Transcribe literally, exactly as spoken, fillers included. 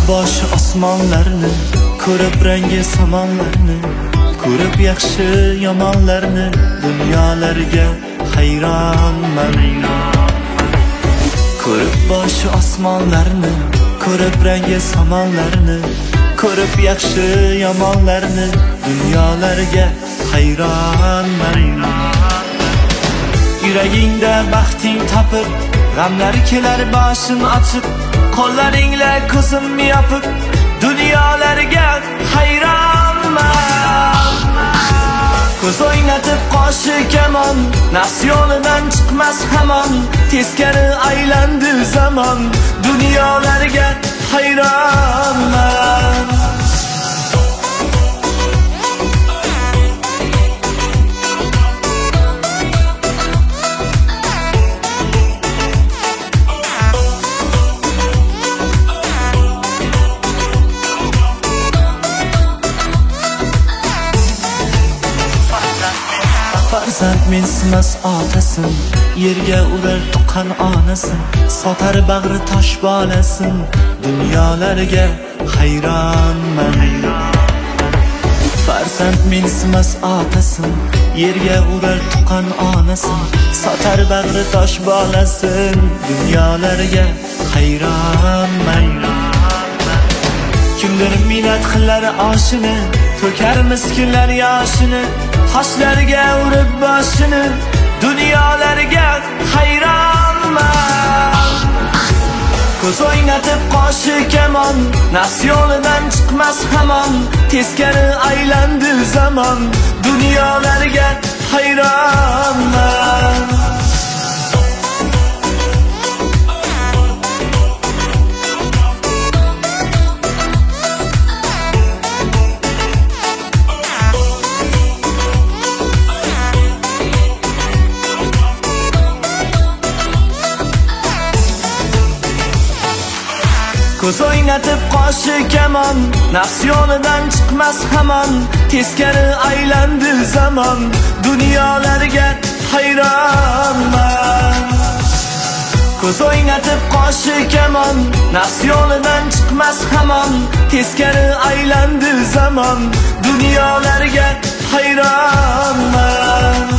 bosh osmonlarni, ko'rib rangi samonlarni, ko'rib yaxshi yomonlarni, dunyolarga hayronman. Ko'rib bosh osmonlarni, ko'rib rangi samonlarni, ko'rib yaxshi yomonlarni, dunyolarga hayronman. Yuragingda baxting topib, g'amlar kelar boshim ochib, qo'llaringla ko'zim yopib, dunyolarga hayronman. Ko'z o'ynatib qoshi kamon, nafs yo'lidan chiqmas hamon, teskari aylandi zamon, dunyolarga hayronman. Farzand mensimas otasin, yerga urar tuqqan onasin, sotar bag'ri tosh bolasin, dunyolarga hayronman. Farzand mensimas otasin, yerga urar tuqqan onasin, sotar bag'ri tosh bolasin, dunyolarga hayronman. Kimdir minnat qilar oshini, to'kar miskinlar yoshini, toshlarga urib boshini, dunyolarga hayronman. Ko'z o'ynatib qoshi kamon, nafs yo'lidan chiqmas hamon, teskari aylandi zamon, dunyolarga hayronman. Ko'z o'ynatib qoshi kamon, nafs yo'lidan chiqmas hamon, teskari aylandi zamon, dunyolarga hayronman. Ko'z o'ynatib qoshi kamon, nafs yo'lidan chiqmas hamon, teskari aylandi zamon, dunyolarga hayronman.